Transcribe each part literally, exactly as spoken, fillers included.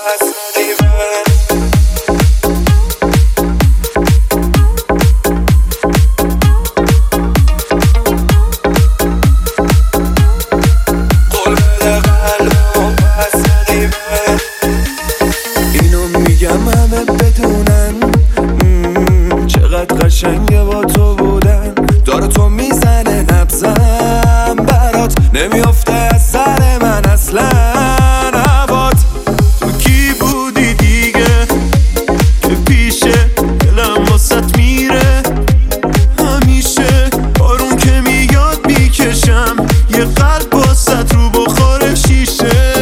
قشنگه با تو بودن داره تو میزنه نبزم برات نمیافته از سر من اصلا هوات تو کی بودی دیگه که پیشه دلم واسط میره همیشه بارون که میاد میکشم یه قلب واسط رو بخور شیشه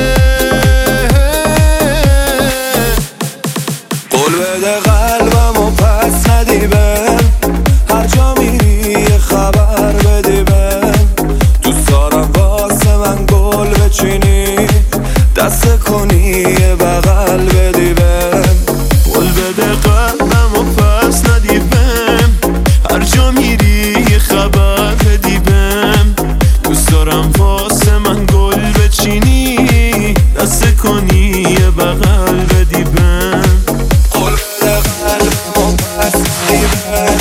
قول بده قلبمو پس ندی بهم هر جا میری یه خبر بدی بهم دوست دارم واسه من گل بچینی دست کنی یه بغل بدی بهم قول بده قلبمو پس ندی بهم هر جا میری یه خبر بدی بهم دوست دارم واسه من گل بچینی دست کنی یه بغل بدی بهم قول بده قلبمو پس ندی بهم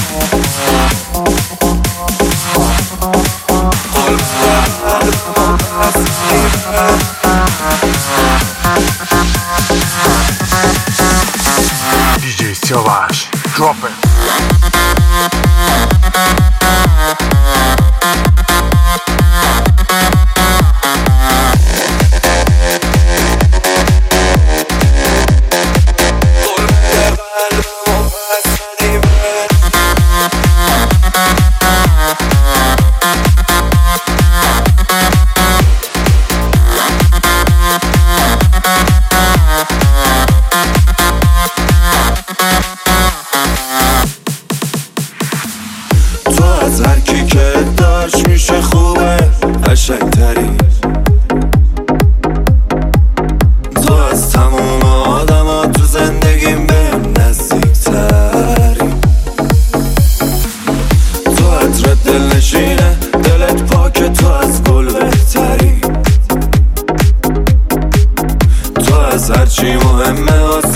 دی جی Siavash, drop it. تو از هر کی که داشت میشه خوبه قشنگتری تو از تموم آدم ها تو زندگیم بهم نزدیکتری تو عطرت دل نشینه دلت پاکه تو از گل بهتری تو از هرچی مهمه